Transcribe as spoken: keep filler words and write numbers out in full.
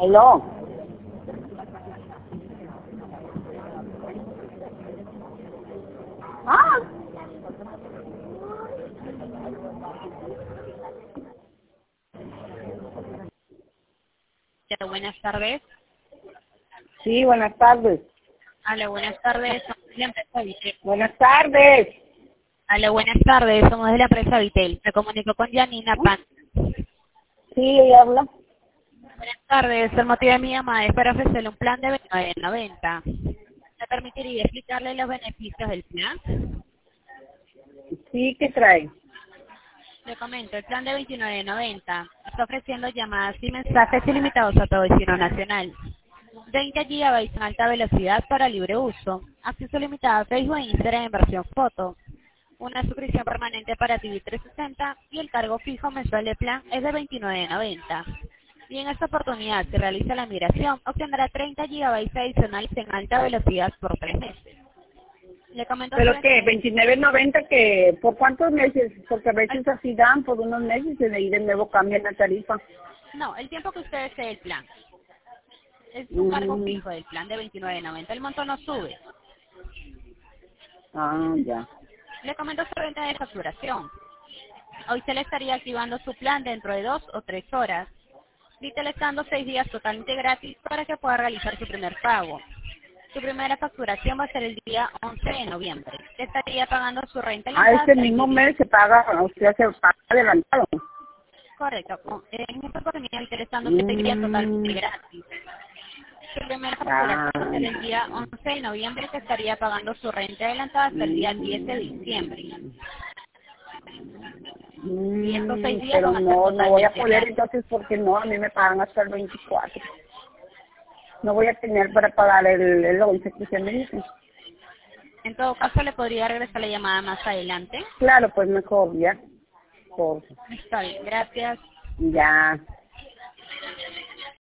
Aló. Ah. Hola, buenas tardes. Sí, buenas tardes. Hola, buenas tardes. Somos de la empresa Vitel. Buenas tardes. Hola, buenas tardes. Somos de la empresa Vitel. Me comunico con Janina Pan. Sí, ella habla. Buenas tardes. El motivo de mi llamada es para ofrecerle un plan de veintinueve noventa. ¿Me permitiría explicarle los beneficios del plan? Sí, ¿qué trae? Le comento, el plan de veintinueve noventa está ofreciendo llamadas y mensajes ilimitados a todo destino nacional. veinte gigabytes en alta velocidad para libre uso. Acceso limitado a Facebook e Instagram en versión foto. Una suscripción permanente para T V trescientos sesenta y el cargo fijo mensual de plan es de veintinueve noventa. Y en esta oportunidad, si realiza la migración, obtendrá treinta gigabytes adicionales en alta velocidad por tres meses. Le comento ¿Pero sobre qué? veintinueve noventa que ¿por cuántos meses? Porque a veces así dan por unos meses y de ahí de nuevo cambian la tarifa. No, el tiempo que usted desee el plan. Es un cargo Mm, fijo del plan de veintinueve noventa. El monto no sube. ah, ya. Le comento sobre venta de facturación. Hoy se le estaría activando su plan dentro de dos o tres horas. Vitel está dando seis días totalmente gratis para que pueda realizar su primer pago. Su primera facturación va a ser el día once de noviembre. Estaría pagando su renta Ah, adelantada este hasta el mismo día mes se paga, o sea, se paga adelantado. correcto. Con- En esta oportunidad Vitel está dando seis días totalmente Mm, gratis. Su primera facturación ah, va a ser el día once de noviembre, que estaría pagando su renta adelantada hasta el día diez de diciembre. Y estos seis mm, días pero van a ser no, no voy a totalmente poder gratis. entonces porque no, a mí me pagan hasta el veinticuatro. No voy a tener para pagar el, el once que usted me dice. En todo caso, le podría regresar la llamada más adelante. Claro, pues mejor, ya. Por, Está bien, gracias. ya.